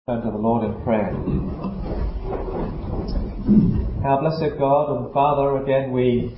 Turn to the Lord in prayer. Our blessed God and Father, again we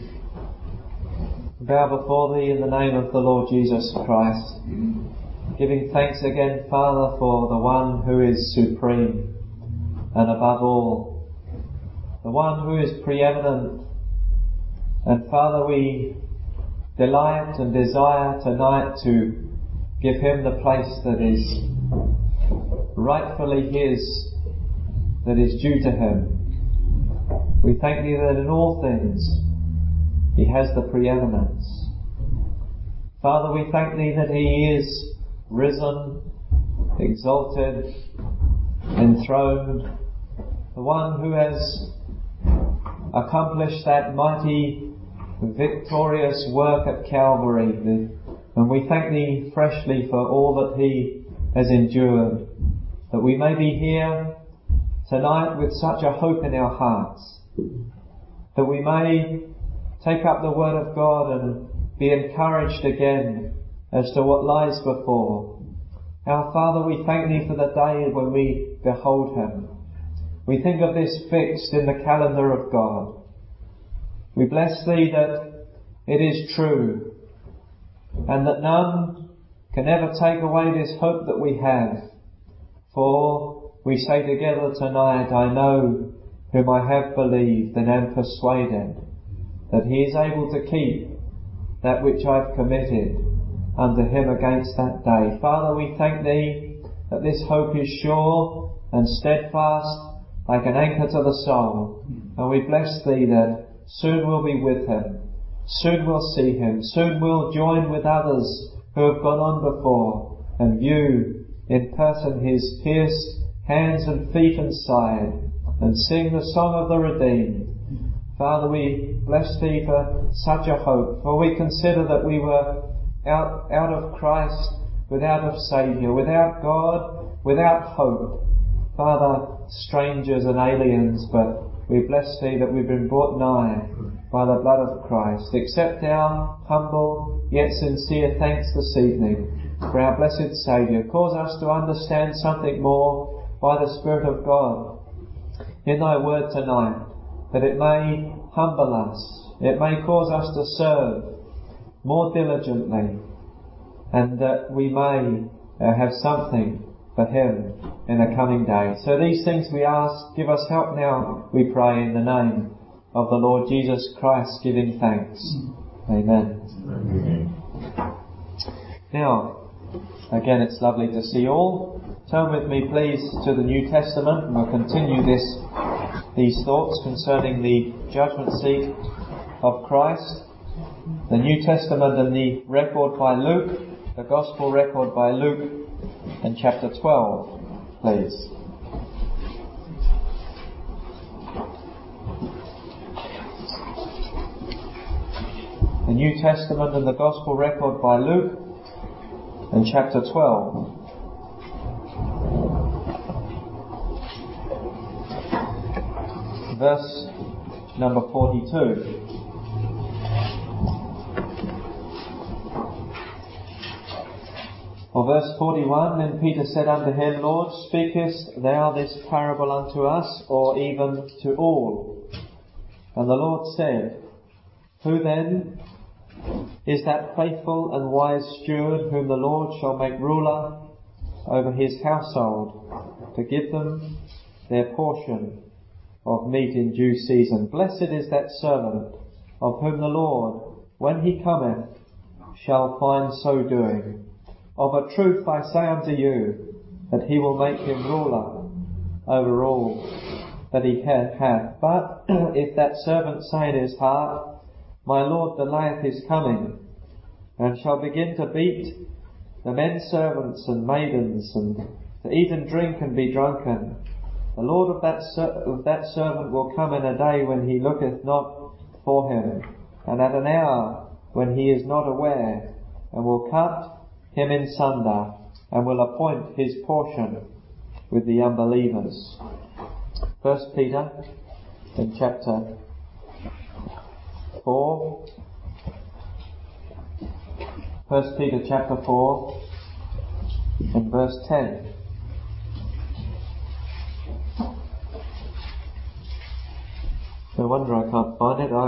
bow before Thee in the name of the Lord Jesus Christ, giving thanks again, Father, for the one who is supreme and above all, the one who is preeminent. And Father, we delight and desire tonight to give Him the place that is rightfully His, that is due to Him. We thank Thee that in all things He has the preeminence. Father, we thank Thee that He is risen, exalted, enthroned, the one who has accomplished that mighty, victorious work at Calvary. And we thank Thee freshly for all that He has endured, that we may be here tonight with such a hope in our hearts, that we may take up the Word of God and be encouraged again as to what lies before. Our Father, we thank Thee for the day when we behold Him. We think of this fixed in the calendar of God. We bless Thee that it is true, and that none can ever take away this hope that we have. For we say together tonight, I know whom I have believed and am persuaded that He is able to keep that which I've committed unto Him against that day. Father, we thank Thee that this hope is sure and steadfast like an anchor to the soul. And we bless Thee that soon we'll be with Him, soon we'll see Him, soon we'll join with others who have gone on before and view in person His pierced hands and feet and side, and sing the song of the redeemed. Father, we bless Thee for such a hope, for we consider that we were out of Christ, without a Saviour, without God, without hope. Father, strangers and aliens, but we bless Thee that we've been brought nigh by the blood of Christ. Accept our humble yet sincere thanks this evening for our blessed Saviour. Cause us to understand something more by the Spirit of God in Thy Word tonight, that it may humble us, it may cause us to serve more diligently, and that we may have something for Him in a coming day. So these things we ask, give us help now, we pray, in the name of the Lord Jesus Christ, giving thanks. Amen. Amen. Now, again, it's lovely to see you all. Turn with me, please, to the New Testament, and we'll continue these thoughts concerning the judgment seat of Christ. The New Testament and the record by Luke, the Gospel record by Luke, and chapter 12, please. The New Testament and the Gospel record by Luke, and chapter 12. Verse number 42. For verse 41, Then Peter said unto Him, Lord, speakest Thou this parable unto us, or even to all? And the Lord said, Who then is that faithful and wise steward whom the Lord shall make ruler over his household, to give them their portion of meat in due season? Blessed is that servant of whom the Lord, when He cometh, shall find so doing. Of a truth I say unto you, that He will make him ruler over all that he hath. But if that servant say in his heart, My Lord delayeth his coming, and shall begin to beat the men servants and maidens, and to eat and drink and be drunken, the Lord of that servant will come in a day when he looketh not for him, and at an hour when he is not aware, and will cut him in sunder, and will appoint his portion with the unbelievers. 1 Peter in chapter 4. 1 Peter chapter 4 and verse 10.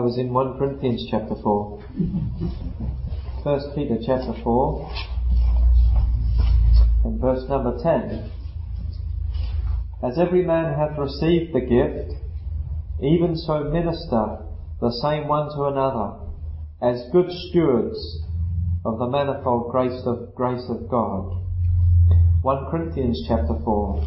was in 1 Corinthians chapter 4. 1 Peter chapter 4 and verse number 10. As every man hath received the gift, even so minister the same one to another, as good stewards of the manifold grace of God. 1 Corinthians chapter 4.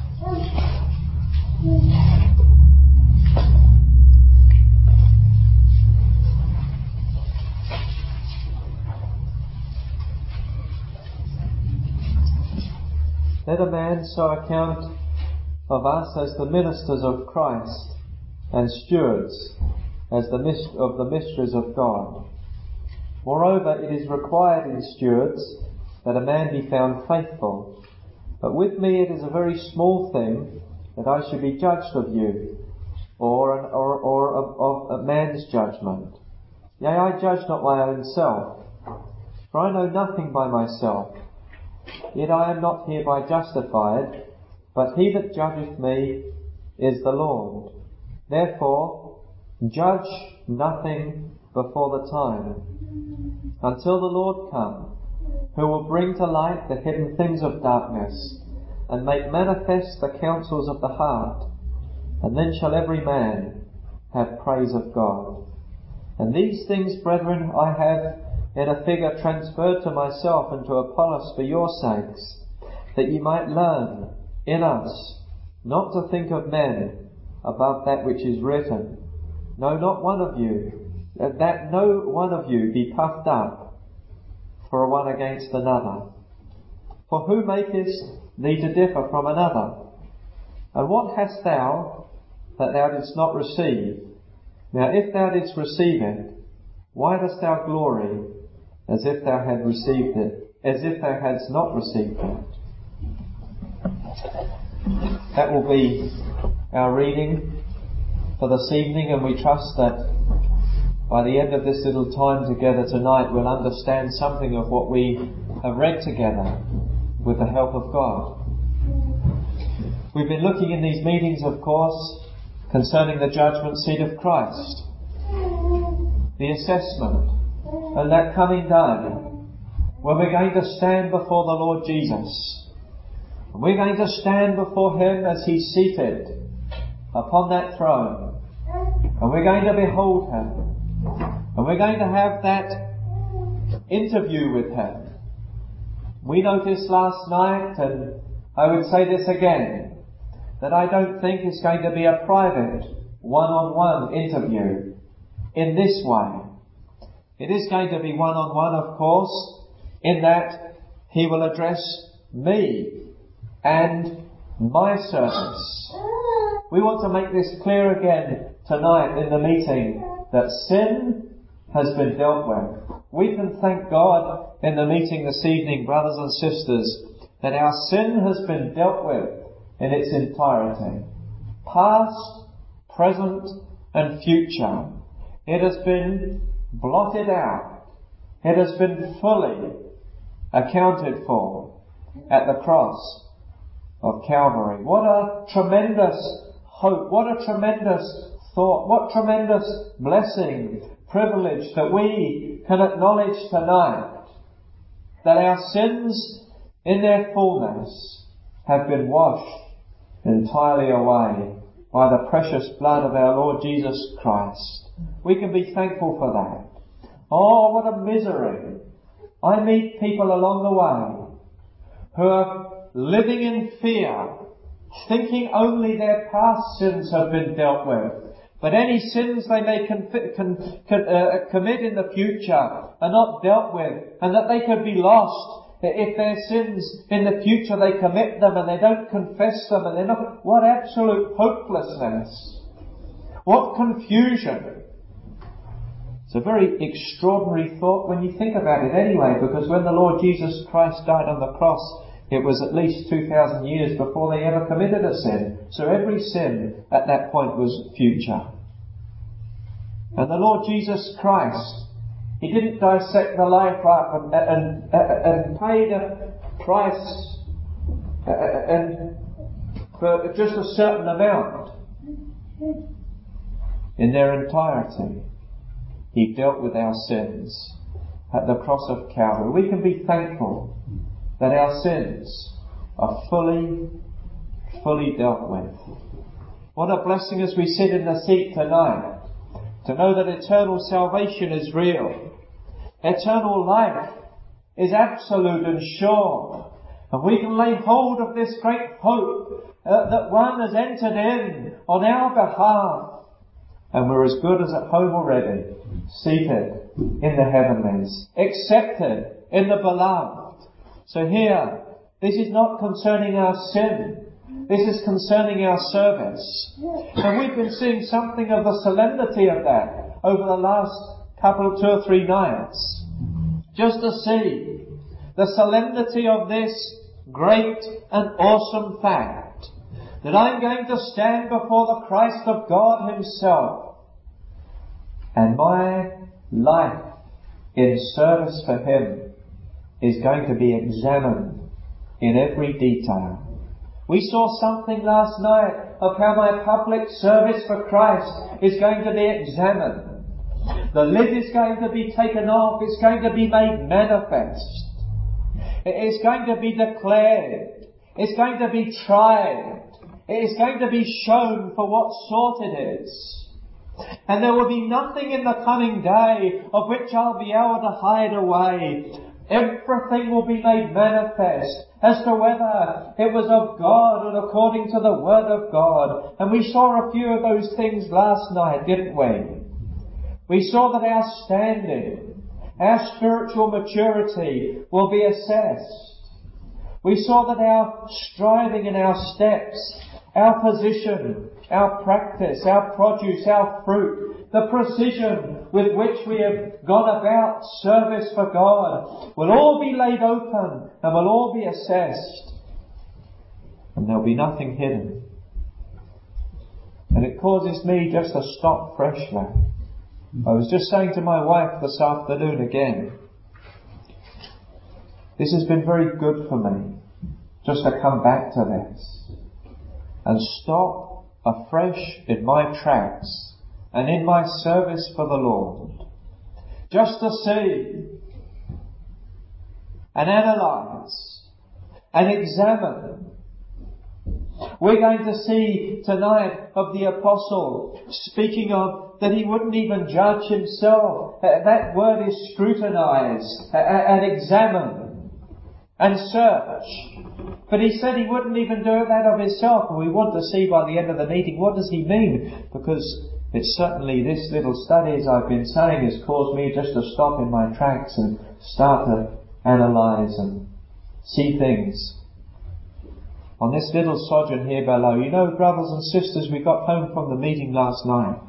Let a man so account of us as the ministers of Christ, and stewards of the mysteries of God. Moreover, it is required in stewards that a man be found faithful. But with me it is a very small thing that I should be judged of you, or of a man's judgment. Yea, I judge not my own self, for I know nothing by myself. Yet I am not hereby justified, but he that judgeth me is the Lord. Therefore, judge nothing before the time, until the Lord come, who will bring to light the hidden things of darkness, and make manifest the counsels of the heart. And then shall every man have praise of God. And these things, brethren, I have in a figure transferred to myself and to Apollos for your sakes, that ye might learn in us not to think of men above that which is written. No, not one of you, that no one of you be puffed up for one against another. For who makest thee to differ from another? And what hast thou that thou didst not receive? Now if thou didst receive it, why dost thou glory as if thou had received it, as if thou hadst not received it? That will be our reading for this evening, and we trust that by the end of this little time together tonight we'll understand something of what we have read together with the help of God. We've been looking in these meetings, of course, concerning the judgment seat of Christ, the assessment, and that coming day when we're going to stand before the Lord Jesus. And we're going to stand before Him as He's seated upon that throne. And we're going to behold Him. And we're going to have that interview with Him. We noticed last night, and I would say this again, that I don't think it's going to be a private, one-on-one interview in this way. It is going to be one-on-one, of course, in that He will address me and my service. We want to make this clear again tonight in the meeting, that sin has been dealt with. We can thank God in the meeting this evening, brothers and sisters, that our sin has been dealt with in its entirety. Past, present and future. It has been blotted out. It has been fully accounted for at the cross of Calvary. What a tremendous hope, what a tremendous thought, what tremendous blessing, privilege that we can acknowledge tonight, that our sins in their fullness have been washed entirely away by the precious blood of our Lord Jesus Christ. We can be thankful for that. Oh, what a misery. I meet people along the way who are living in fear, thinking only their past sins have been dealt with, but any sins they may commit in the future are not dealt with, and that they could be lost if their sins in the future they commit them and they don't confess them, and they're not. What absolute hopelessness! What confusion! It's a very extraordinary thought when you think about it anyway, because when the Lord Jesus Christ died on the cross, it was at least 2,000 years before they ever committed a sin. So every sin at that point was future. And the Lord Jesus Christ, He didn't dissect the life up and paid a price and for just a certain amount in their entirety. He dealt with our sins at the cross of Calvary. We can be thankful that our sins are fully dealt with. What a blessing as we sit in the seat tonight to know that eternal salvation is real. Eternal life is absolute and sure. And we can lay hold of this great hope that one has entered in on our behalf. And we're as good as at home already, seated in the heavenlies, accepted in the beloved. So here, this is not concerning our sin. This is concerning our service. And we've been seeing something of the solemnity of that over the last couple of 2 or 3 nights. Just to see the solemnity of this great and awesome fact that I'm going to stand before the Christ of God Himself, and my life in service for Him is going to be examined in every detail. We saw something last night of how my public service for Christ is going to be examined. The lid is going to be taken off. It's going to be made manifest. It's going to be declared. It's going to be tried. It is going to be shown for what sort it is. And there will be nothing in the coming day of which I'll be able to hide away. Everything will be made manifest as to whether it was of God and according to the Word of God. And we saw a few of those things last night, didn't we? We saw that our standing, our spiritual maturity will be assessed. We saw that our striving and our steps, our position, our practice, our produce, our fruit, the precision with which we have gone about service for God will all be laid open and will all be assessed. And there'll be nothing hidden. And it causes me just to stop freshly. I was just saying to my wife this afternoon again, this has been very good for me, just to come back to this and stop afresh in my tracks and in my service for the Lord, just to see and analyse and examine. We're going to see tonight of the Apostle speaking of that he wouldn't even judge himself. That word is scrutinise and examine and search. But he said he wouldn't even do that of himself. And we want to see by the end of the meeting, what does he mean? Because it's certainly this little study, as I've been saying, has caused me just to stop in my tracks and start to analyse and see things. On this little sojourn here below, you know, brothers and sisters, we got home from the meeting last night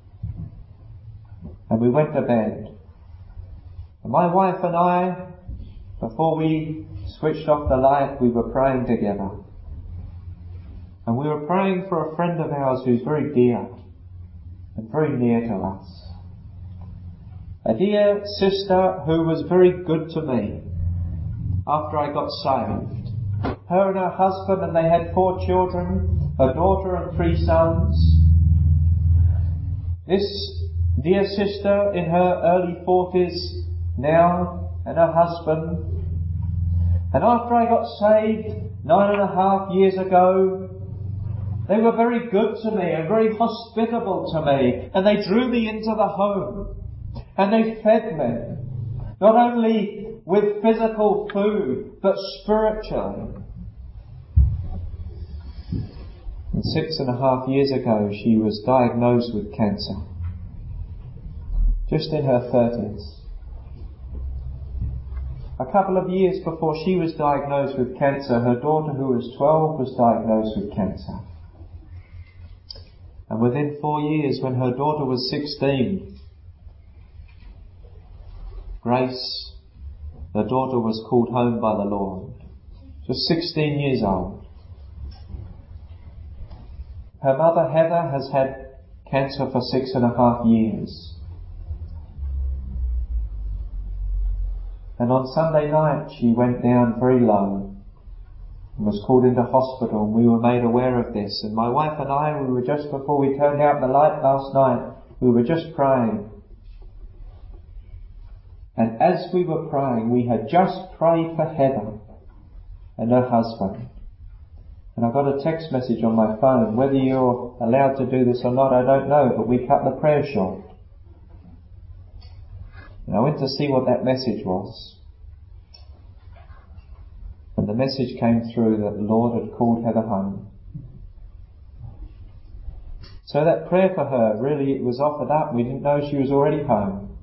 and we went to bed. And my wife and I, before we switched off the light, we were praying together. And we were praying for a friend of ours who's very dear and very near to us. A dear sister who was very good to me after I got saved. Her and her husband, and they had 4 children, a daughter and 3 sons. This dear sister in her early 40s now, and her husband. And after I got saved 9.5 years ago, they were very good to me and very hospitable to me, and they drew me into the home and they fed me, not only with physical food, but spiritually. And 6.5 years ago, she was diagnosed with cancer, just in her 30s. A couple of years before she was diagnosed with cancer, her daughter, who was 12, was diagnosed with cancer. And within 4 years, when her daughter was 16, Grace, the daughter, was called home by the Lord. Just 16 years old. Her mother, Heather, has had cancer for 6.5 years. And on Sunday night, she went down very low and was called into hospital, and we were made aware of this. And my wife and I, we were just before we turned out the light last night, we were just praying. And as we were praying, we had just prayed for Heather and her husband. And I got a text message on my phone. Whether you're allowed to do this or not, I don't know, but we cut the prayer short. And I went to see what that message was. And the message came through that the Lord had called Heather home. So that prayer for her, really, it was offered up. We didn't know she was already home.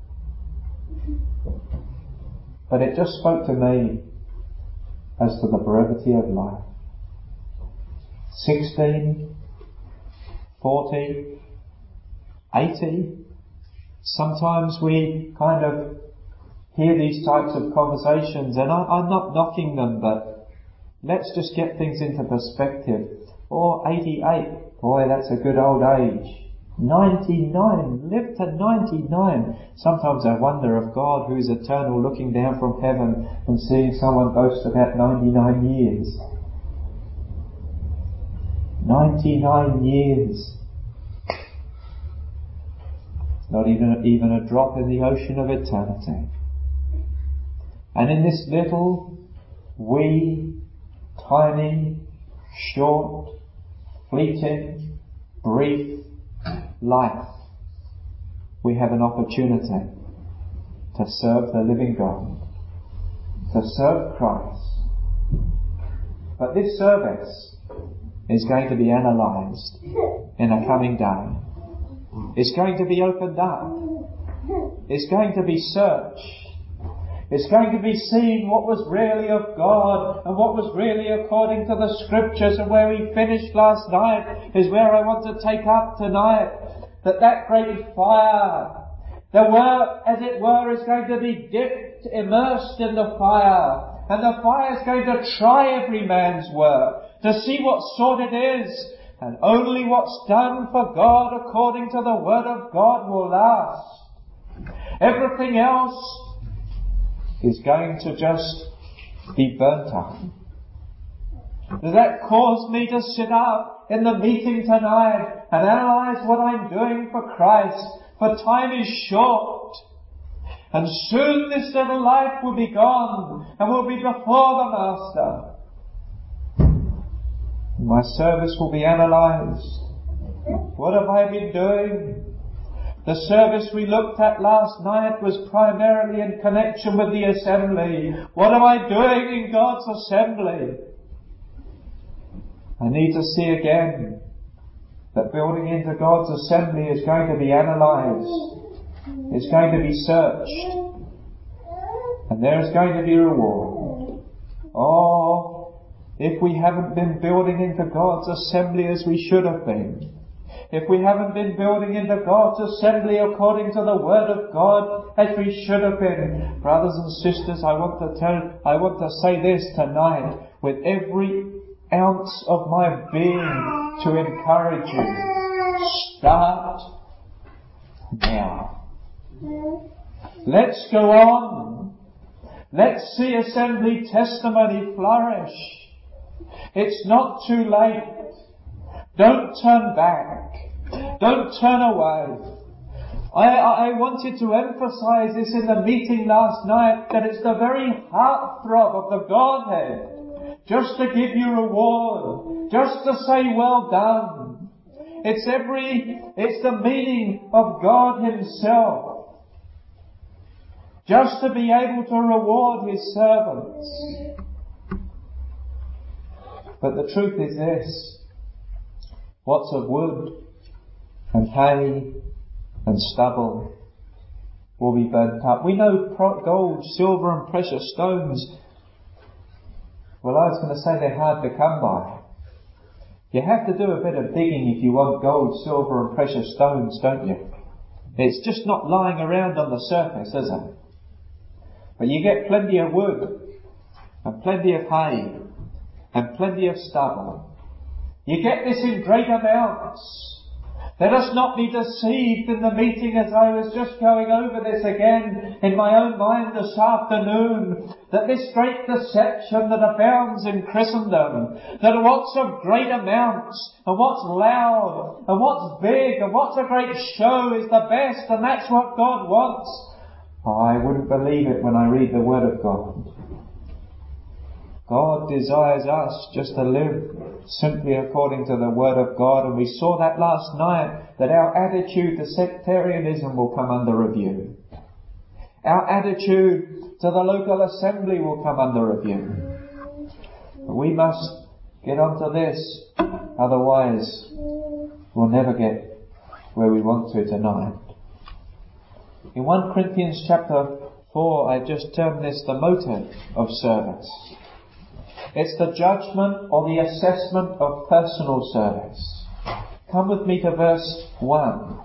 But it just spoke to me as to the brevity of life. 16, 40, 80. Sometimes we kind of hear these types of conversations, and I'm not knocking them, but let's just get things into perspective. Or 88, boy, that's a good old age. 99, live to 99. Sometimes I wonder if God, who is eternal, looking down from heaven and seeing someone boast about 99 years. 99 years. Not even a drop in the ocean of eternity. And in this little, wee, tiny, short, fleeting, brief life, we have an opportunity to serve the living God, to serve Christ. But this service is going to be analysed in a coming day. It's going to be opened up. It's going to be searched. It's going to be seen what was really of God and what was really according to the Scriptures. And where we finished last night is where I want to take up tonight. That great fire, the work, as it were, is going to be dipped, immersed in the fire. And the fire is going to try every man's work to see what sort it is. And only what's done for God according to the Word of God will last. Everything else is going to just be burnt up. Does that cause me to sit up in the meeting tonight and analyse what I'm doing for Christ? For time is short. And soon this little life will be gone and will be before the Master. My service will be analysed. What have I been doing? The service we looked at last night was primarily in connection with the assembly. What am I doing in God's assembly? I need to see again that building into God's assembly is going to be analysed. It's going to be searched. And there is going to be reward. Oh, if we haven't been building into God's assembly as we should have been, if we haven't been building into God's assembly according to the Word of God as we should have been, brothers and sisters, I want to say this tonight with every ounce of my being to encourage you. Start now. Let's go on. Let's see assembly testimony flourish. It's not too late. Don't turn back. Don't turn away. I wanted to emphasize this in the meeting last night, that it's the very heartthrob of the Godhead, just to give you reward, just to say well done. It's the meaning of God Himself, just to be able to reward His servants. But the truth is this: what's of wood and hay and stubble will be burnt up. We know gold, silver and precious stones. Well, I was going to say they're hard to come by. You have to do a bit of digging if you want gold, silver and precious stones, don't you? It's just not lying around on the surface, is it? But you get plenty of wood and plenty of hay and plenty of stubble. You get this in great amounts. Let us not be deceived in the meeting, as I was just going over this again in my own mind this afternoon, that this great deception that abounds in Christendom, that what's of great amounts and what's loud and what's big and what's a great show is the best, and that's what God wants. I wouldn't believe it when I read the Word of God. God desires us just to live simply according to the Word of God, and we saw that last night, that our attitude to sectarianism will come under review. Our attitude to the local assembly will come under review. But we must get onto this, otherwise we'll never get where we want to tonight. In 1 Corinthians chapter 4, I just termed this the motive of service. It's the judgment or the assessment of personal service. Come with me to verse 1.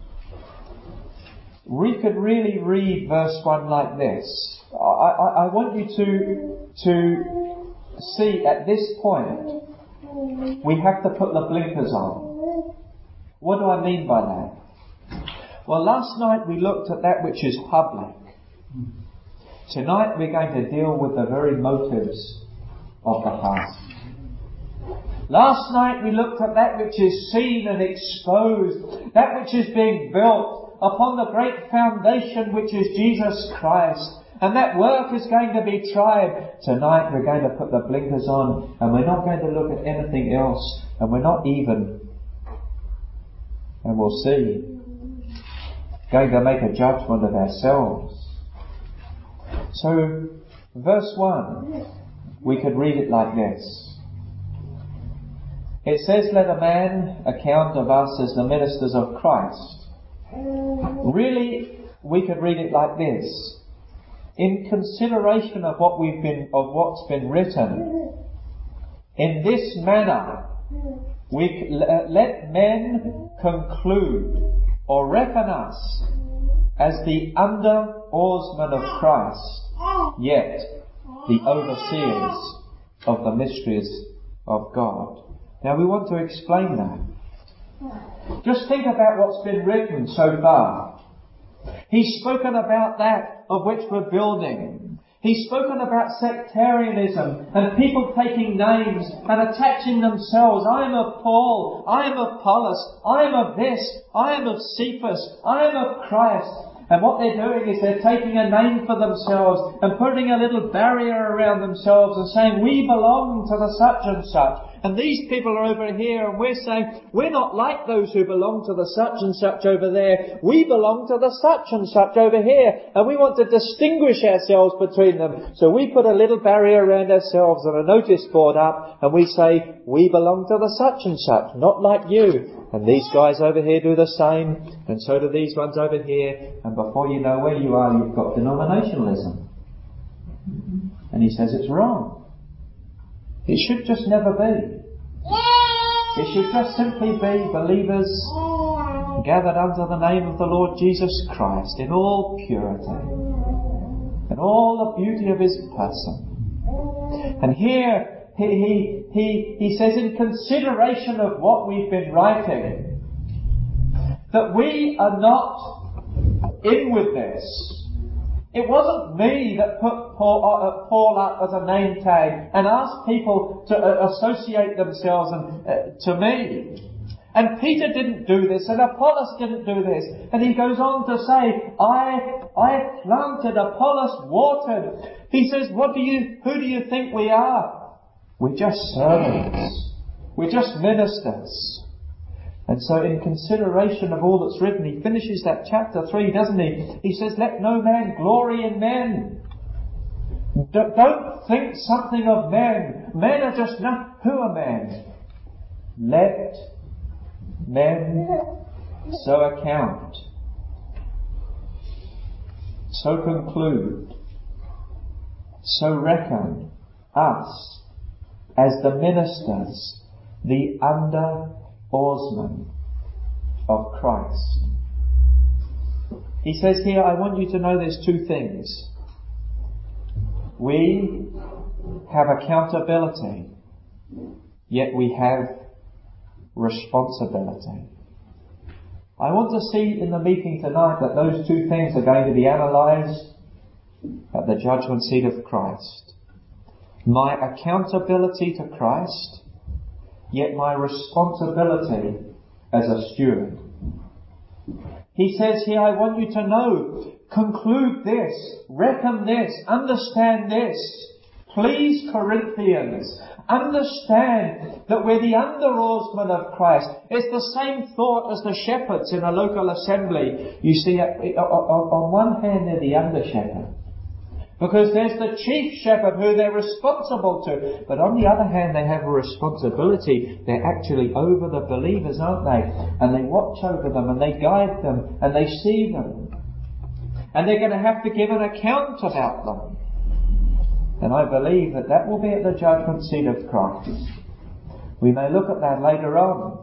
We could really read verse 1 like this. I want you to see at this point, we have to put the blinkers on. What do I mean by that? Well, last night we looked at that which is public. Tonight we're going to deal with the very motives of the heart. Last night we looked at that which is seen and exposed, that which is being built upon the great foundation which is Jesus Christ, and that work is going to be tried. Tonight we're going to put the blinkers on, and we're not going to look at anything else, and we're not even, and we'll see, going to make a judgment of ourselves. So, verse 1, we could read it like this. It says, let a man account of us as the ministers of Christ. Really, we could read it like this. In consideration of what's been written, in this manner, let men conclude or reckon us as the under oarsmen of Christ, yet the overseers of the mysteries of God. Now we want to explain that. Just think about what's been written so far. He's spoken about that of which we're building. He's spoken about sectarianism and people taking names and attaching themselves. I am of Paul, I am of Apollos, I am of this, I am of Cephas, I am of Christ. And what they're doing is they're taking a name for themselves and putting a little barrier around themselves and saying, we belong to the such and such. And these people are over here and we're saying, we're not like those who belong to the such and such over there. We belong to the such and such over here. And we want to distinguish ourselves between them. So we put a little barrier around ourselves and a notice board up and we say, we belong to the such and such, not like you. And these guys over here do the same, and so do these ones over here, and before you know where you are, you've got denominationalism. And he says it's wrong. It should just never be. It should just simply be believers gathered under the name of the Lord Jesus Christ in all purity and all the beauty of His person. And here he says, in consideration of what we've been writing, that we are not in with this. It wasn't me that put Paul up as a name tag and asked people to associate themselves to me. And Peter didn't do this, and Apollos didn't do this. And he goes on to say, I planted, Apollos watered. He says, who do you think we are? We're just servants. We're just ministers. And so in consideration of all that's written, he finishes that chapter 3, doesn't he? He says, let no man glory in men. Don't think something of men. Men are just not. Who are men? Let men so account, so conclude, so reckon us as the ministers, the under oarsmen of Christ. He says here, I want you to know there's two things. We have accountability, yet we have responsibility. I want to see in the meeting tonight that those two things are going to be analysed at the judgment seat of Christ. My accountability to Christ, yet my responsibility as a steward. He says here, I want you to know, conclude this, reckon this, understand this. Please, Corinthians, understand that we're the under-oarsmen of Christ. It's the same thought as the shepherds in a local assembly. You see, on one hand they're the under-shepherd, because there's the chief shepherd who they're responsible to. But on the other hand, they have a responsibility. They're actually over the believers, aren't they? And they watch over them and they guide them and they see them. And they're going to have to give an account about them. And I believe that will be at the judgment seat of Christ. We may look at that later on.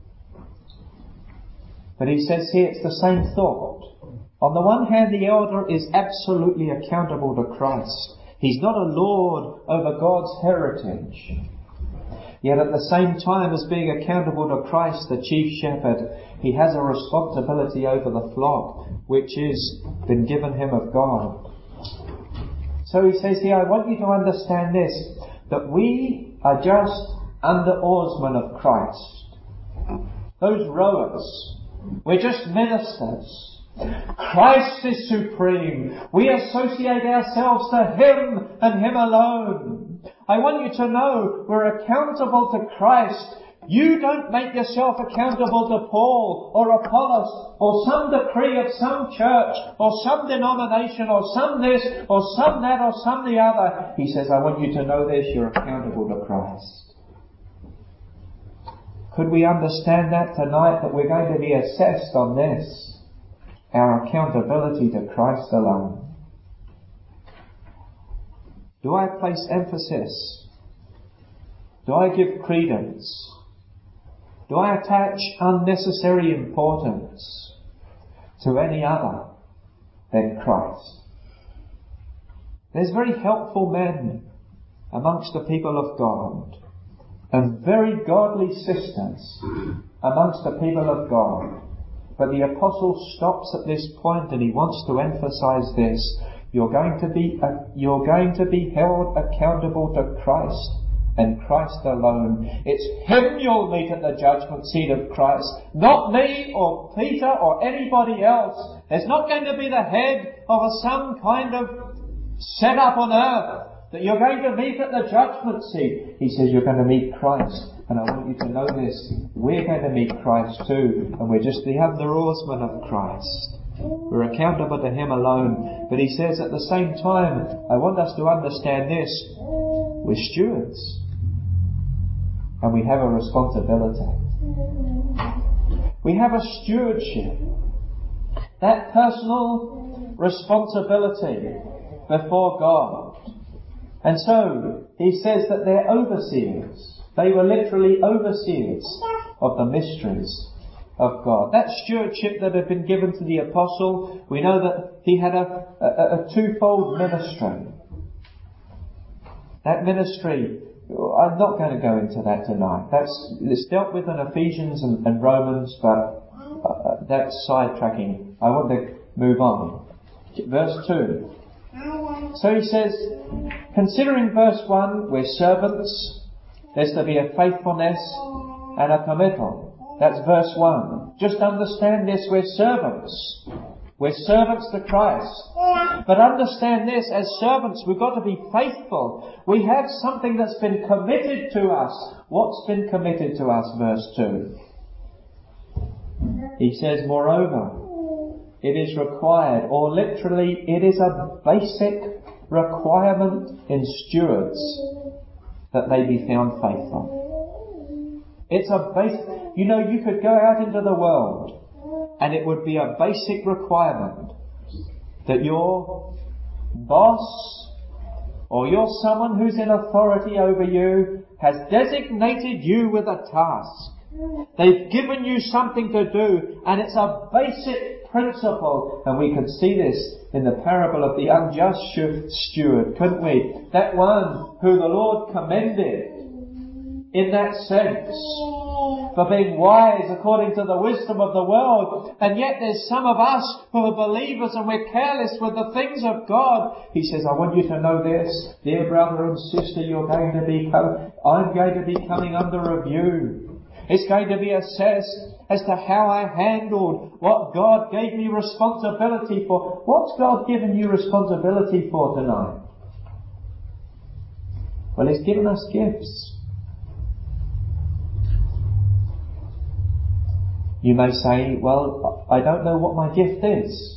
But he says here it's the same thought. On the one hand, the elder is absolutely accountable to Christ. He's not a lord over God's heritage. Yet at the same time as being accountable to Christ, the chief shepherd, he has a responsibility over the flock, which has been given him of God. So he says here, I want you to understand this, that we are just under oarsmen of Christ. Those rowers, we're just ministers. Christ is supreme. We associate ourselves to Him and Him alone. I want you to know we're accountable to Christ. You don't make yourself accountable to Paul or Apollos or some decree of some church or some denomination or some this or some that or some the other. He says, I want you to know this, you're accountable to Christ. Could we understand that tonight, that we're going to be assessed on this? Our accountability to Christ alone. Do I place emphasis? Do I give credence? Do I attach unnecessary importance to any other than Christ? There's very helpful men amongst the people of God, and very godly sisters amongst the people of God. But the apostle stops at this point and he wants to emphasize this. You're going to be held accountable to Christ and Christ alone. It's Him you'll meet at the judgment seat of Christ, not me or Peter or anybody else. There's not going to be the head of some kind of setup on earth that you're going to meet at the judgment seat. He says you're going to meet Christ. And I want you to know this. We're going to meet Christ too. And we're just the under-oarsmen of Christ. We're accountable to Him alone. But he says at the same time, I want us to understand this. We're stewards. And we have a responsibility. We have a stewardship. That personal responsibility before God. And so, he says that they're overseers. They were literally overseers of the mysteries of God. That stewardship that had been given to the apostle, we know that he had a twofold ministry. That ministry, I'm not going to go into that tonight. It's dealt with in Ephesians and Romans, but that's sidetracking. I want to move on. Verse 2. So he says, considering verse 1, we're servants. There's to be a faithfulness and a committal. That's verse 1. Just understand this, we're servants. We're servants to Christ. But understand this, as servants, we've got to be faithful. We have something that's been committed to us. What's been committed to us? Verse 2. He says, moreover, it is required, or literally, it is a basic requirement in stewards that they be found faithful. It's a basic, you could go out into the world and it would be a basic requirement that your boss or you're someone who's in authority over you has designated you with a task. They've given you something to do, and it's a basic principle. And we could see this in the parable of the unjust steward, couldn't we? That one who the Lord commended in that sense for being wise according to the wisdom of the world. And yet there's some of us who are believers and we're careless with the things of God. He says, I want you to know this, dear brother and sister, I'm going to be coming under review. It's going to be assessed as to how I handled what God gave me responsibility for. What's God given you responsibility for tonight? Well, He's given us gifts. You may say, well, I don't know what my gift is.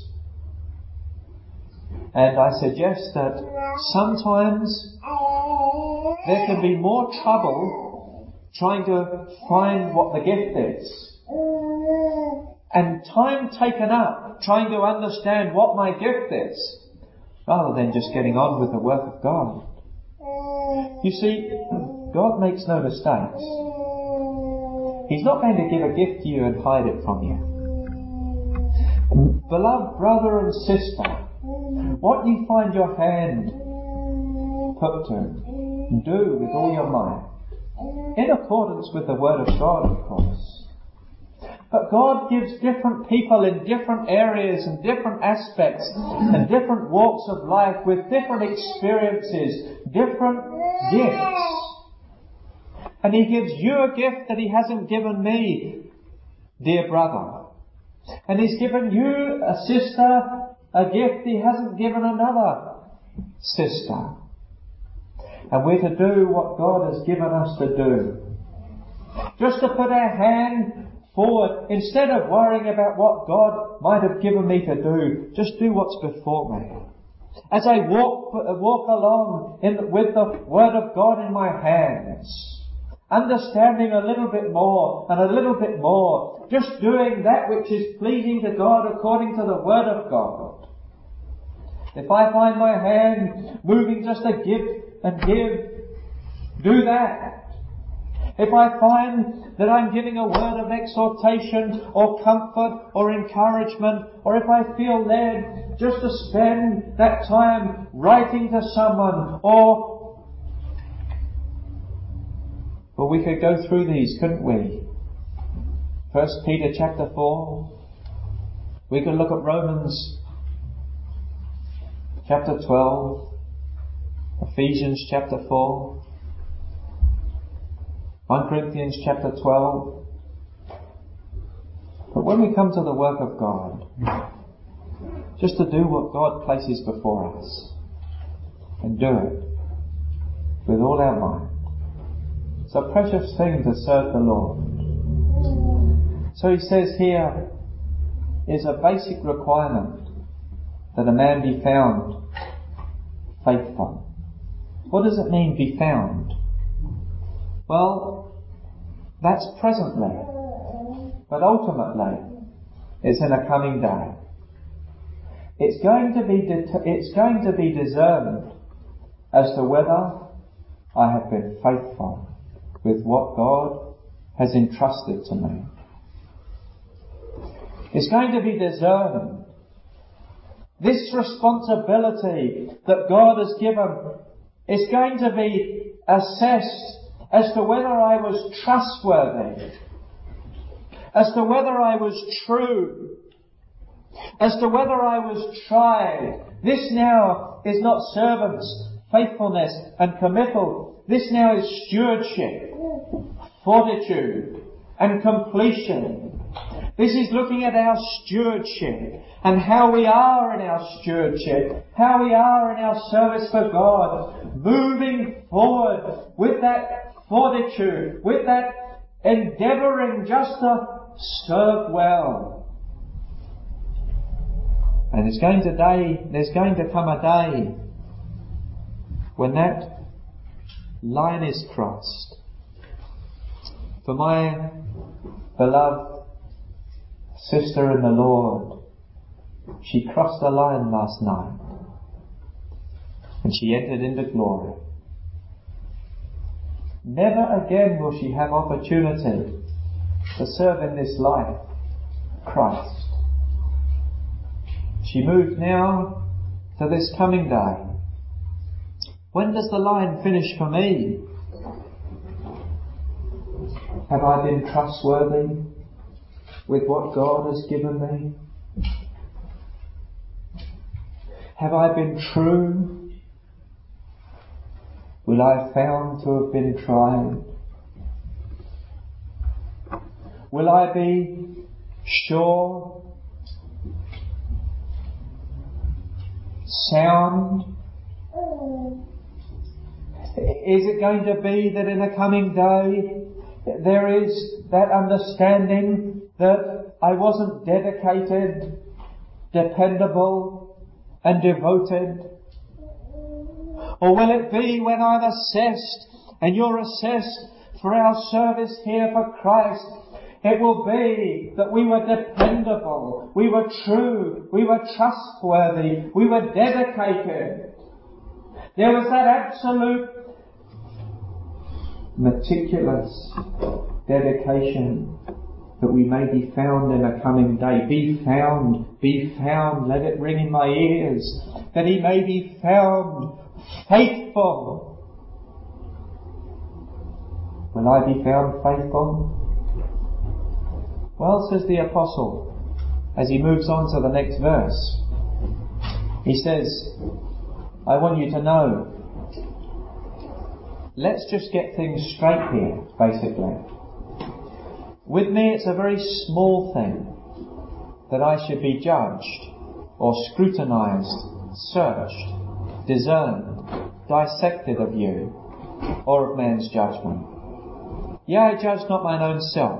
And I suggest that sometimes there can be more trouble trying to find what the gift is, and time taken up trying to understand what my gift is, rather than just getting on with the work of God. You see, God makes no mistakes. He's not going to give a gift to you and hide it from you. Beloved brother and sister, what you find your hand put to, do with all your might, in accordance with the Word of God, of course. But God gives different people in different areas and different aspects and different walks of life with different experiences, different gifts. And He gives you a gift that He hasn't given me, dear brother. And He's given you, a sister, a gift He hasn't given another sister. And we're to do what God has given us to do. Just to put our hand forward, instead of worrying about what God might have given me to do, just do what's before me. As I walk along with the Word of God in my hands, understanding a little bit more and a little bit more, just doing that which is pleasing to God according to the Word of God. If I find my hand moving just to give and give, do that. If I find that I'm giving a word of exhortation or comfort or encouragement, or if I feel led just to spend that time writing to someone, or well, we could go through these, couldn't we? 1 Peter chapter 4. We could look at Romans chapter 12. Ephesians chapter 4. 1 Corinthians chapter 12. But when we come to the work of God, just to do what God places before us, and do it with all our might. It's a precious thing to serve the Lord. So He says here is a basic requirement that a man be found faithful. What does it mean, be found? Well, that's presently, but ultimately it's in a coming day. It's going to be discerned as to whether I have been faithful with what God has entrusted to me. It's going to be discerned. This responsibility that God has given is going to be assessed as to whether I was trustworthy, as to whether I was true, as to whether I was tried. This now is not servants, faithfulness and committal. This now is stewardship, fortitude and completion. This is looking at our stewardship and how we are in our stewardship, how we are in our service for God, moving forward with that fortitude, with that endeavouring just to serve well. And there's going to come a day when that line is crossed. For my beloved sister in the Lord, she crossed the line last night and she entered into glory. Never again will she have opportunity to serve in this life Christ. She moved now to this coming day. When does the line finish for me? Have I been trustworthy with what God has given me? Have I been true? Will I have found to have been tried? Will I be sure, sound? Is it going to be that in a coming day there is that understanding that I wasn't dedicated, dependable and devoted? Or will it be when I'm assessed, and you're assessed for our service here for Christ, it will be that we were dependable, we were true, we were trustworthy, we were dedicated. There was that absolute meticulous dedication that we may be found in a coming day. Be found, let it ring in my ears, that he may be found faithful. Will I be found faithful? Well, says the Apostle, as he moves on to the next verse, he says, I want you to know, let's just get things straight here, basically. With me, it's a very small thing that I should be judged or scrutinized, searched, discerned, dissected of you or of man's judgment. Yea, I judge not mine own self.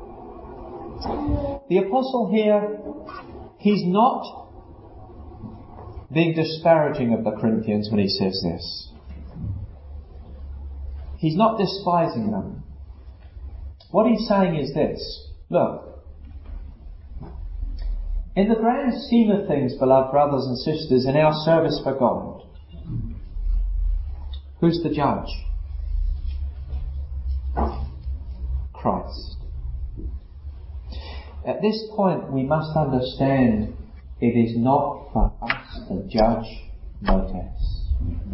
The Apostle here, he's not being disparaging of the Corinthians when he says this. He's not despising them. What he's saying is this. Look, in the grand scheme of things, beloved brothers and sisters, in our service for God, who's the judge? Christ. At this point, we must understand it is not for us to judge motives.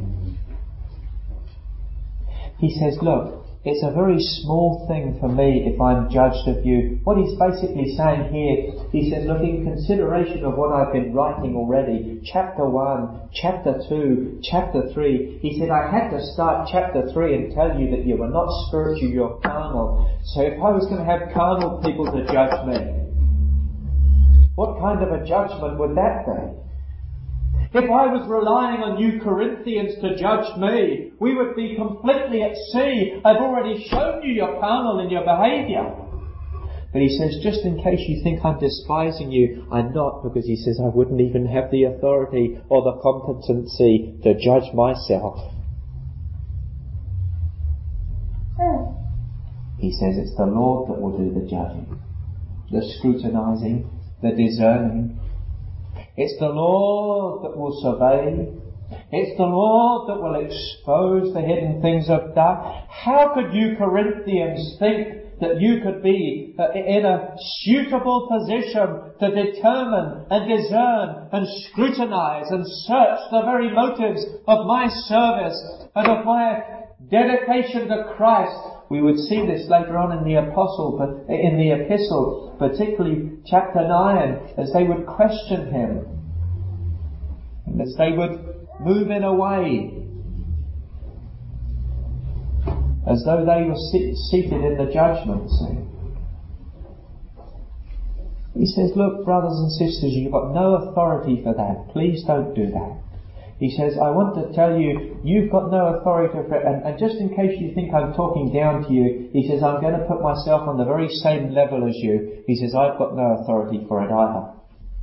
He says, look, it's a very small thing for me if I'm judged of you. What he's basically saying here, he says, look, in consideration of what I've been writing already, chapter 1, chapter 2, chapter 3, he said, I had to start chapter 3 and tell you that you were not spiritual, you're carnal. So if I was going to have carnal people to judge me, what kind of a judgment would that be? If I was relying on you Corinthians to judge me, we would be completely at sea. I've already shown you you're carnal in your behaviour. But he says, just in case you think I'm despising you, I'm not, because he says I wouldn't even have the authority or the competency to judge myself. He says it's the Lord that will do the judging, the scrutinising, the discerning. It's the Lord that will survey. It's the Lord that will expose the hidden things of dark. How could you Corinthians think that you could be in a suitable position to determine and discern and scrutinise and search the very motives of my service and of my dedication to Christ? We would see this later on in the epistle, particularly chapter 9, as they would question him, and as they would move in a way as though they were seated in the judgment seat. He says, look, brothers and sisters, you've got no authority for that. Please don't do that. He says, I want to tell you, you've got no authority for it. And just in case you think I'm talking down to you, he says, I'm going to put myself on the very same level as you. He says, I've got no authority for it either.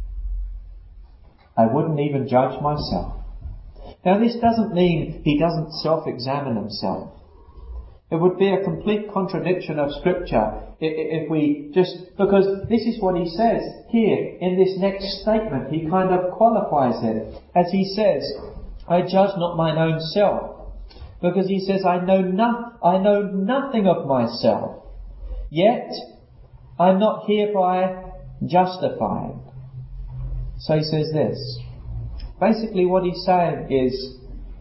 I wouldn't even judge myself. Now, this doesn't mean he doesn't self-examine himself. It would be a complete contradiction of Scripture if we just... Because this is what he says here in this next statement. He kind of qualifies it. As he says, I judge not mine own self. Because he says, I know nothing of myself. Yet, I'm not hereby justified. So he says this. Basically what he's saying is,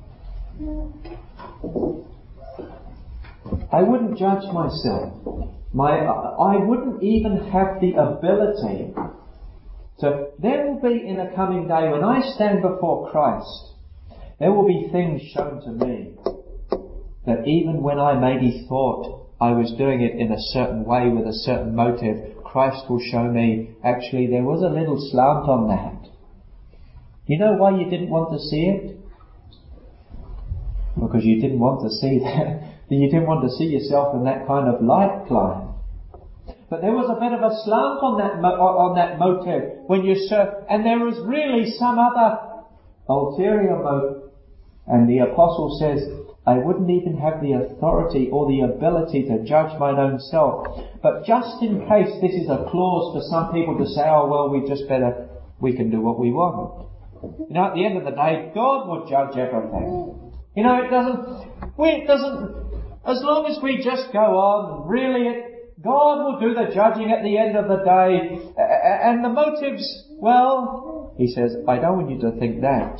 I wouldn't judge myself. I wouldn't even have the ability to... There will be in a coming day when I stand before Christ, there will be things shown to me that even when I maybe thought I was doing it in a certain way with a certain motive, Christ will show me, actually there was a little slant on that. You know why you didn't want to see it? Because you didn't want to see that. You didn't want to see yourself in that kind of light, Clive. But there was a bit of a slant on that motive when you and there was really some other ulterior motive. And the apostle says, I wouldn't even have the authority or the ability to judge mine own self. But just in case this is a clause for some people to say, oh well, we can do what we want. You know, at the end of the day, God will judge everything. You know, it doesn't, as long as we just go on, really, God will do the judging at the end of the day. And the motives, well, he says, I don't want you to think that.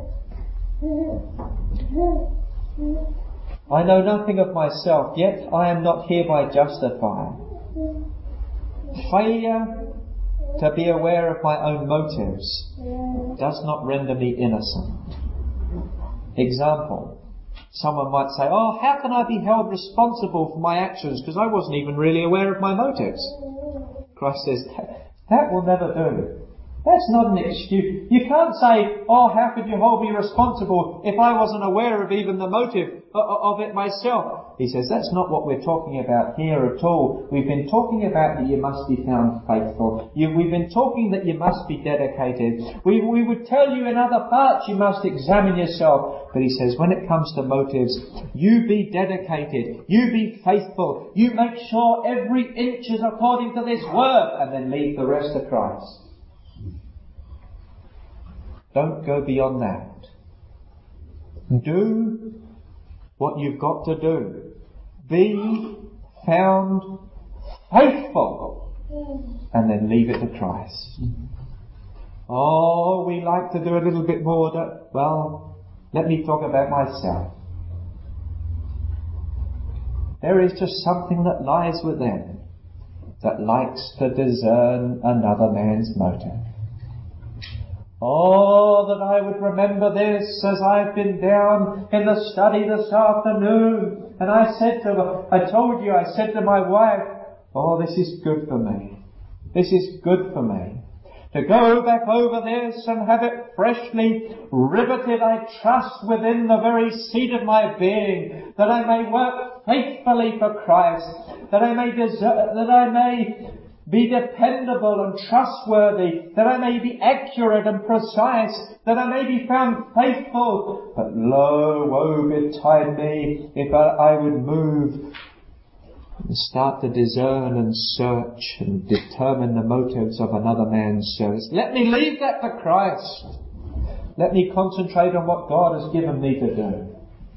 I know nothing of myself, yet I am not hereby justified. Failure to be aware of my own motives does not render me innocent. Example. Someone might say, oh, how can I be held responsible for my actions because I wasn't even really aware of my motives? Christ says, that will never do. That's not an excuse. You can't say, oh, how could you hold me responsible if I wasn't aware of even the motive of it myself? He says, that's not what we're talking about here at all. We've been talking about that you must be found faithful. We've been talking that you must be dedicated. We would tell you in other parts you must examine yourself. But he says, when it comes to motives, you be dedicated. You be faithful. You make sure every inch is according to this word, and then leave the rest to Christ. Don't go beyond that. Do what you've got to do. Be found faithful. And then leave it to Christ. Oh, we like to do a little bit more. Well, let me talk about myself. There is just something that lies within that likes to discern another man's motive. Oh, that I would remember this as I've been down in the study this afternoon. And I said to my wife, oh, this is good for me. This is good for me. To go back over this and have it freshly riveted, I trust, within the very seat of my being, that I may work faithfully for Christ, that I may be dependable and trustworthy, that I may be accurate and precise, that I may be found faithful. But lo, woe betide me if I would move and start to discern and search and determine the motives of another man's service. Let me leave that to Christ. Let me concentrate on what God has given me to do.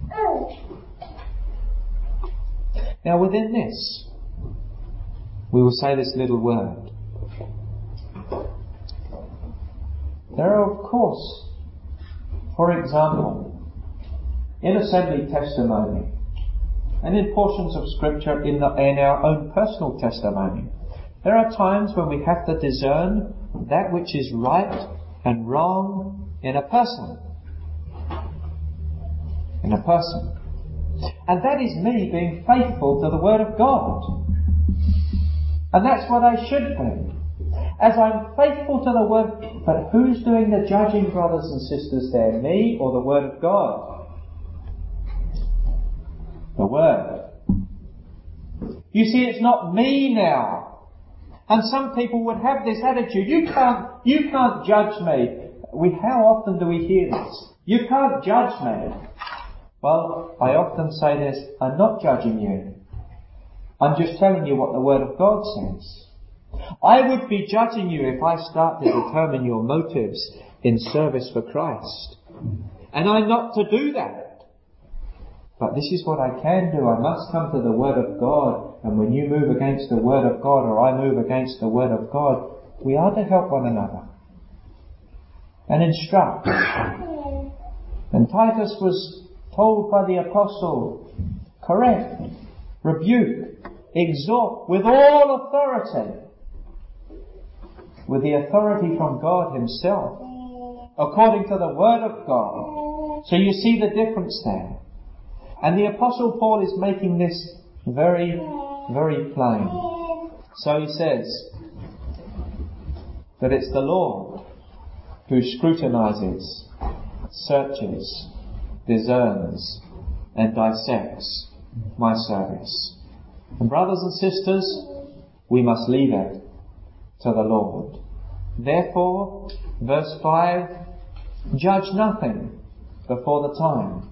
Now within this, we will say this little word. There are, of course, for example, in assembly testimony and in portions of Scripture in our own personal testimony, there are times when we have to discern that which is right and wrong in a person. In a person. And that is me being faithful to the Word of God. And that's what I should be. As I'm faithful to the Word. But who's doing the judging, brothers and sisters there? Me or the Word of God? The Word. You see, it's not me now. And some people would have this attitude. You can't judge me. How often do we hear this? You can't judge me. Well, I often say this, I'm not judging you. I'm just telling you what the Word of God says. I would be judging you if I start to determine your motives in service for Christ. And I'm not to do that. But this is what I can do. I must come to the Word of God. And when you move against the Word of God or I move against the Word of God, we are to help one another. And instruct. And Titus was told by the apostle, correct, rebuke, exhort with all authority. With the authority from God Himself. According to the Word of God. So you see the difference there. And the Apostle Paul is making this Very, very plain. So he says that it's the Lord who scrutinizes, searches, discerns, and dissects my service. And brothers and sisters, we must leave it to the Lord. Therefore, verse 5, judge nothing before the time.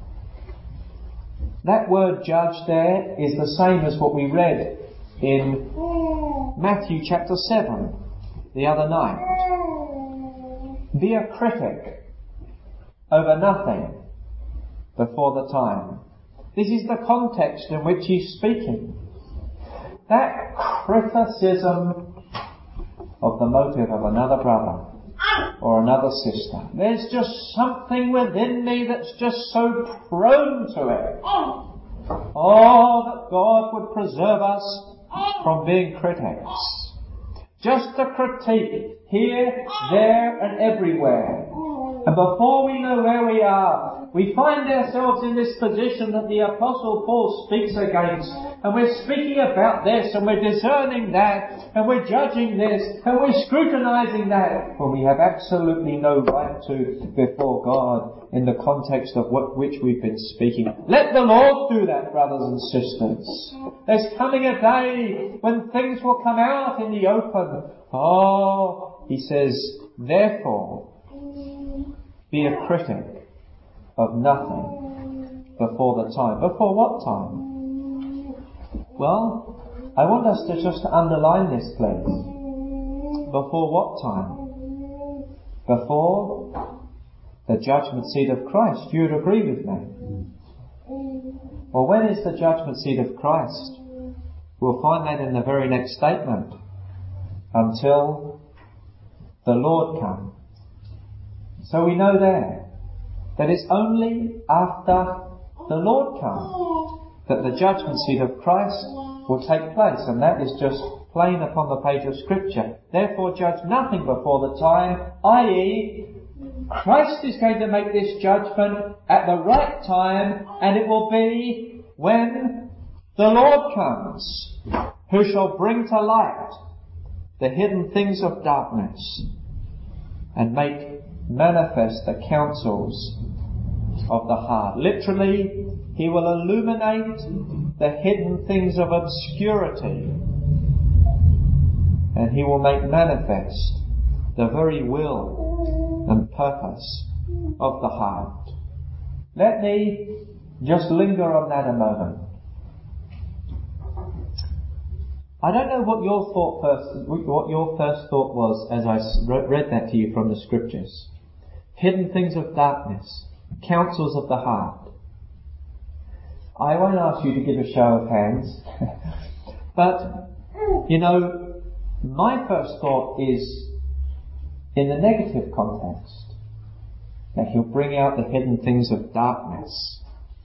That word judge there is the same as what we read in Matthew chapter 7 the other night. Be a critic over nothing before the time. This is the context in which he's speaking. That criticism of the motive of another brother or another sister. There's just something within me that's just so prone to it. Oh, that God would preserve us from being critics. Just a critique here, there and everywhere. And before we know where we are, we find ourselves in this position that the Apostle Paul speaks against. And we're speaking about this, and we're discerning that, and we're judging this, and we're scrutinizing that, when we have absolutely no right to before God in the context of which we've been speaking. Let the Lord do that, brothers and sisters. There's coming a day when things will come out in the open. Oh, he says, therefore, be a critic of nothing before the time. Before what time? Well, I want us to just underline this, please. Before what time? Before the judgment seat of Christ. You would agree with me? Well, when is the judgment seat of Christ? We'll find that in the very next statement. Until the Lord comes. So we know there that it's only after the Lord comes that the judgment seat of Christ will take place, and that is just plain upon the page of Scripture. Therefore judge nothing before the time, i.e., Christ is going to make this judgment at the right time, and it will be when the Lord comes, who shall bring to light the hidden things of darkness and make manifest the counsels of the heart. Literally, he will illuminate the hidden things of obscurity, and he will make manifest the very will and purpose of the heart. Let me just linger on that a moment. I don't know what your first thought was as I read that to you from the Scriptures. Hidden things of darkness, counsels of the heart. I won't ask you to give a show of hands, but, my first thought is in the negative context, that he'll bring out the hidden things of darkness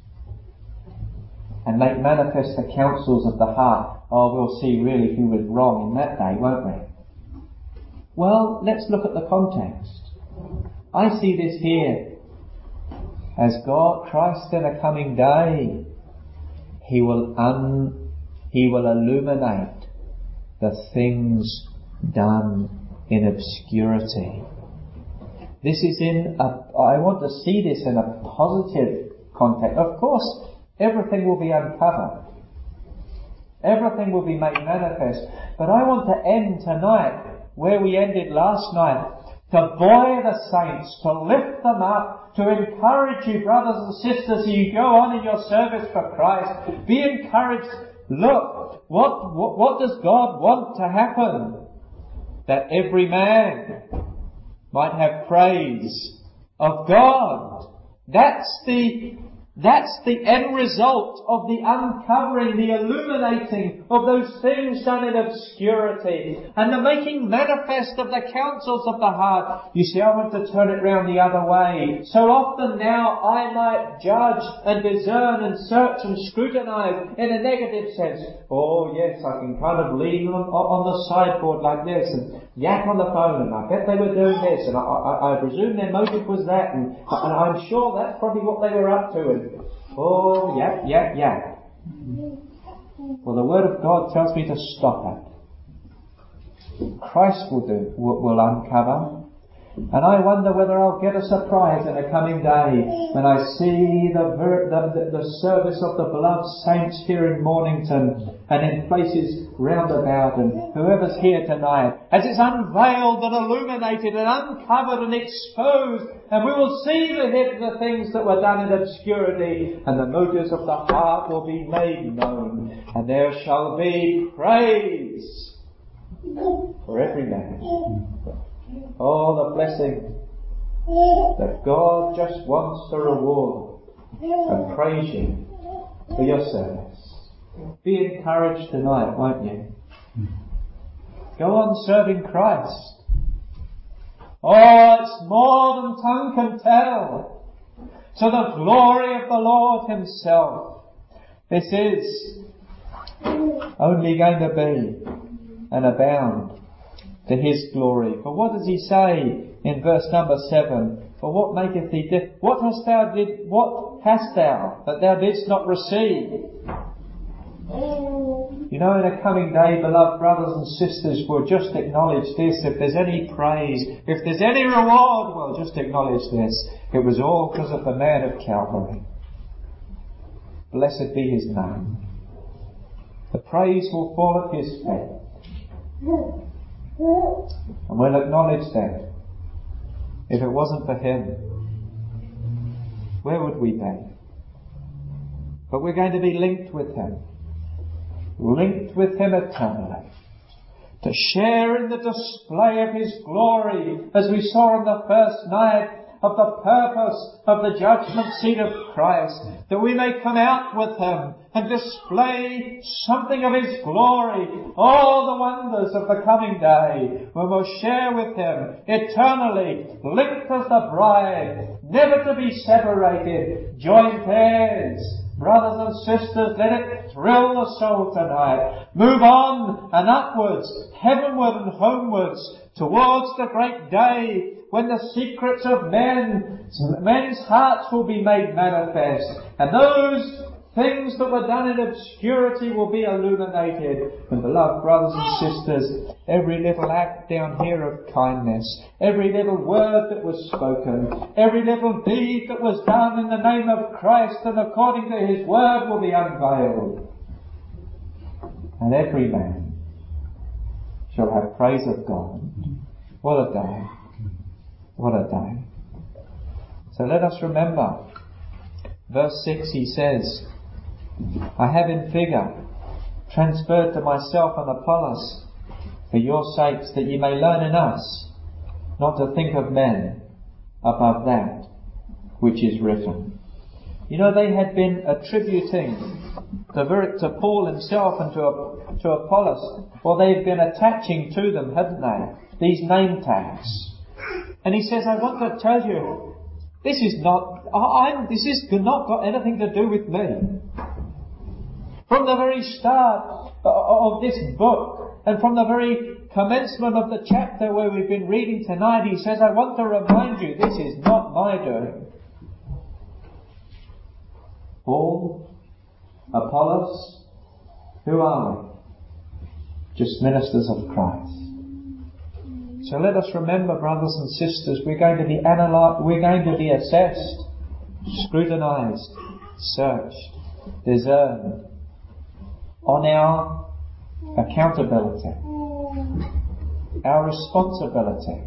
and make manifest the counsels of the heart. Oh, we'll see really who was wrong in that day, won't we? Well, let's look at the context. I see this here as God, Christ in a coming day, He will illuminate the things done in obscurity. This is I want to see this in a positive context. Of course, everything will be uncovered. Everything will be made manifest. But I want to end tonight where we ended last night, to buoy the saints, to lift them up, to encourage you, brothers and sisters, as you go on in your service for Christ. Be encouraged. Look, what does God want to happen? That every man might have praise of God. That's the end result of the uncovering, the illuminating of those things done in obscurity, and the making manifest of the counsels of the heart. You see, I want to turn it round the other way. So often now I might judge and discern and search and scrutinize in a negative sense. Oh yes, I can kind of lean on the sideboard like this and yap on the phone, and I bet they were doing this, and I presume their motive was that, and I'm sure that's probably what they were up to, and oh, yap. Well, the Word of God tells me to stop it. Christ will uncover. And I wonder whether I'll get a surprise in a coming day when I see the service of the beloved saints here in Mornington and in places round about, and whoever's here tonight, as it's unveiled and illuminated and uncovered and exposed, and we will see the things that were done in obscurity, and the motives of the heart will be made known, and there shall be praise for every man. Oh, the blessing that God just wants to reward and praise you for your service. Be encouraged tonight, won't you? Go on serving Christ. Oh, it's more than tongue can tell. To the glory of the Lord Himself. This is only going to be and abound to His glory. For what does He say in verse number 7? For what maketh thee what hast thou that thou didst not receive? You know, in a coming day, beloved brothers and sisters, we'll just acknowledge this. If there's any praise, if there's any reward, we'll just acknowledge this. It was all because of the man of Calvary. Blessed be His name. The praise will fall at His feet. And we'll acknowledge that. If it wasn't for Him, where would we be? But we're going to be linked with Him. Linked with Him eternally. To share in the display of His glory, as we saw on the first night of the purpose of the judgment seat of Christ, that we may come out with Him and display something of His glory, all the wonders of the coming day, when we'll share with Him eternally, linked as the bride, never to be separated, joint heirs. Brothers and sisters, let it thrill the soul tonight. Move on and upwards, heavenward and homewards, towards the great day when the secrets of men's hearts will be made manifest, and those things that were done in obscurity will be illuminated. And beloved brothers and sisters, every little act down here of kindness, every little word that was spoken, every little deed that was done in the name of Christ and according to His word will be unveiled. And every man shall have praise of God. What a day. What a day. So let us remember. Verse 6 he says, I have in figure transferred to myself and Apollos for your sakes, that ye may learn in us not to think of men above that which is written. You know, they had been attributing to Paul himself and to Apollos, well, they've been attaching to them, hadn't they, these name tags. And he says, I want to tell you, this has not got anything to do with me. From the very start of this book, and from the very commencement of the chapter where we've been reading tonight, he says, I want to remind you, this is not my doing. Paul, Apollos, who are we? Just ministers of Christ. So let us remember, brothers and sisters, we're going to be analysed, we're going to be assessed, scrutinised, searched, discerned on our accountability, our responsibility,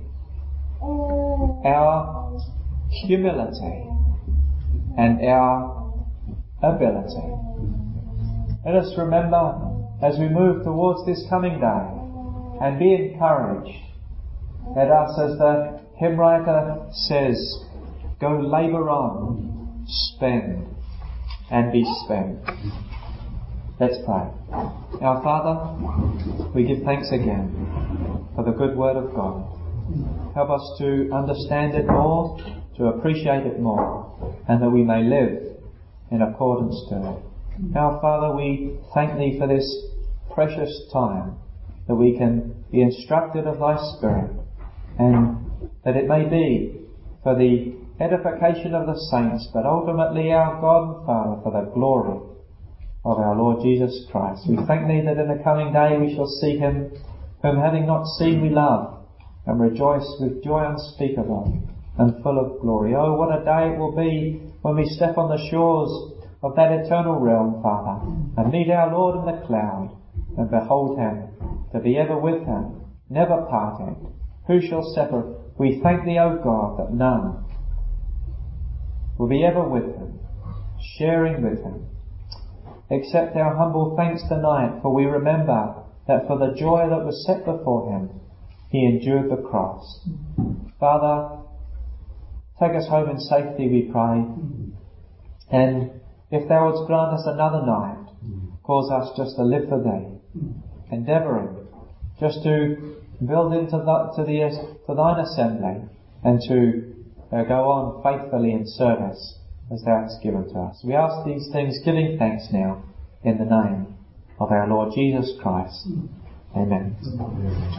our humility, and our ability. Let us remember as we move towards this coming day and be encouraged. Let us, as the hymn writer says, go labour on, spend, and be spent. Let's pray. Our Father, we give thanks again for the good word of God. Help us to understand it more, to appreciate it more, and that we may live in accordance to it. Our Father, we thank Thee for this precious time, that we can be instructed of Thy Spirit, and that it may be for the edification of the saints, but ultimately our God and Father, for the glory of our Lord Jesus Christ. We thank Thee that in the coming day we shall see Him, whom having not seen we love, and rejoice with joy unspeakable and full of glory. Oh, what a day it will be when we step on the shores of that eternal realm, Father, and meet our Lord in the cloud, and behold Him, to be ever with Him, never parted. Who shall separate? We thank Thee, O God, that none will be ever with Him, sharing with Him. Accept our humble thanks tonight, for we remember that for the joy that was set before Him, He endured the cross. Father, take us home in safety, we pray, and if Thou wouldst grant us another night, cause us just to live for Thee, endeavouring just to build into Thine assembly, and to go on faithfully in service as Thou hast given to us. We ask these things, giving thanks now, in the name of our Lord Jesus Christ. Amen.